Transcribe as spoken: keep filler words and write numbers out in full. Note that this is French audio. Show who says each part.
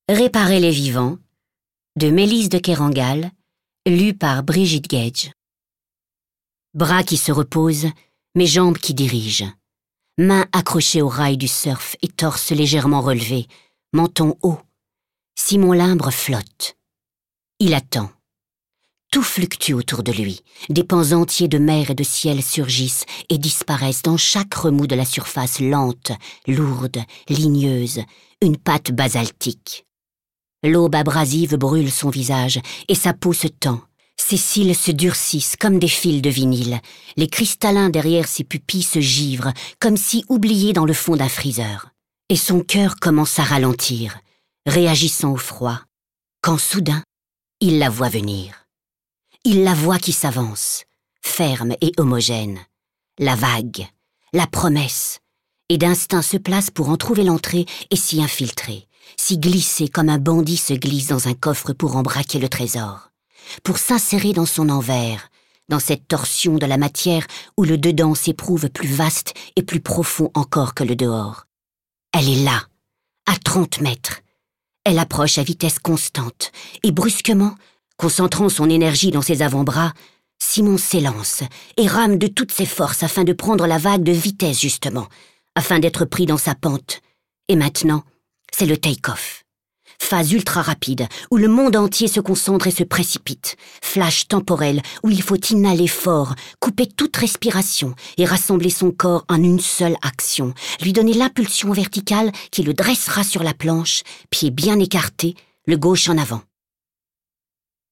Speaker 1: Réparer les vivants, de Mélisse de Kerangal, lu par Brigitte Gage. Bras qui se reposent, mes jambes qui dirigent. Mains accrochées aux rails du surf et torse légèrement relevé, menton haut. Simon Limbre flotte. Il attend. Tout fluctue autour de lui. Des pans entiers de mer et de ciel surgissent et disparaissent dans chaque remous de la surface lente, lourde, ligneuse, une pâte basaltique. L'aube abrasive brûle son visage et sa peau se tend. Ses cils se durcissent comme des fils de vinyle. Les cristallins derrière ses pupilles se givrent, comme si oubliés dans le fond d'un freezer. Et son cœur commence à ralentir, réagissant au froid, quand soudain, il la voit venir. Il la voit qui s'avance, ferme et homogène. La vague, la promesse, et d'instinct se place pour en trouver l'entrée et s'y infiltrer, s'y glisser comme un bandit se glisse dans un coffre pour en braquer le trésor. Pour s'insérer dans son envers, dans cette torsion de la matière où le dedans s'éprouve plus vaste et plus profond encore que le dehors. Elle est là, à trente mètres. Elle approche à vitesse constante, et brusquement, concentrant son énergie dans ses avant-bras, Simon s'élance et rame de toutes ses forces afin de prendre la vague de vitesse justement, afin d'être pris dans sa pente. Et maintenant, c'est le take-off. Phase ultra rapide, où le monde entier se concentre et se précipite. Flash temporel, où il faut inhaler fort, couper toute respiration et rassembler son corps en une seule action. Lui donner l'impulsion verticale qui le dressera sur la planche, pied bien écarté, le gauche en avant.